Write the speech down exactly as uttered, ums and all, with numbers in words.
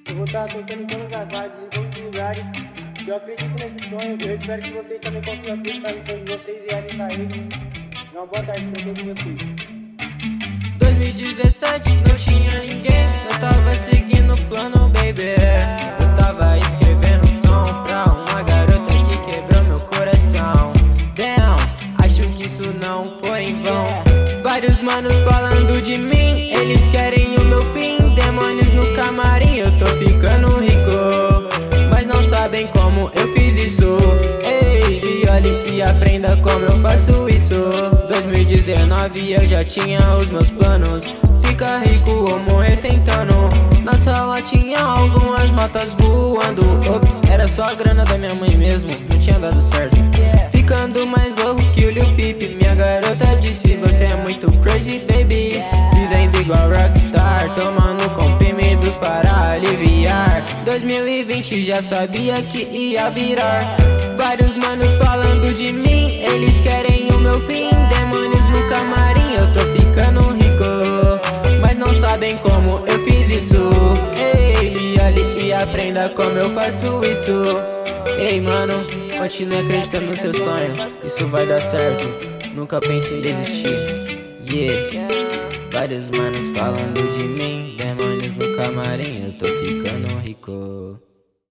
Eu vou estar tocando em todas as lives, em todos os lugares. Eu acredito nesse sonho. Eu espero que vocês também consigam acreditar no sonho de vocês e realizar eles. Uma boa tarde pra todos vocês. dois mil e dezessete não tinha ninguém, eu tava seguindo o plano, baby. Eu tava escrevendo um som pra uma garota que quebrou meu coração. Damn, acho que isso não foi em vão. Vários manos falando de mim, eles querem o meu fim. Demônios no camarim, eu tô ficando rico, mas não sabem como eu fiz isso. Ei, e olhe e aprenda como eu faço isso. dois mil e dezenove eu já tinha os meus planos, ficar rico ou morrer tentando. Na sala tinha algumas motas voando. Ops, era só a grana da minha mãe mesmo, não tinha dado certo. Ficando mais louco que o Lil Peep. Minha garota disse, você é muito crazy, baby. Vivendo igual rockstar, tomando comprimidos para aliviar. dois mil e vinte já sabia que ia virar. Vários manos falando de mim, eles querem o meu fim. Demônios no camarim, eu tô ficando rico, mas não sabem como eu fiz isso. Ei, e olhe e aprenda como eu faço isso. Ei, mano, continue acreditando no seu sonho, isso vai dar certo, nunca pense em desistir. Yeah, vários manos falando de mim, demônios no camarim, eu tô ficando rico.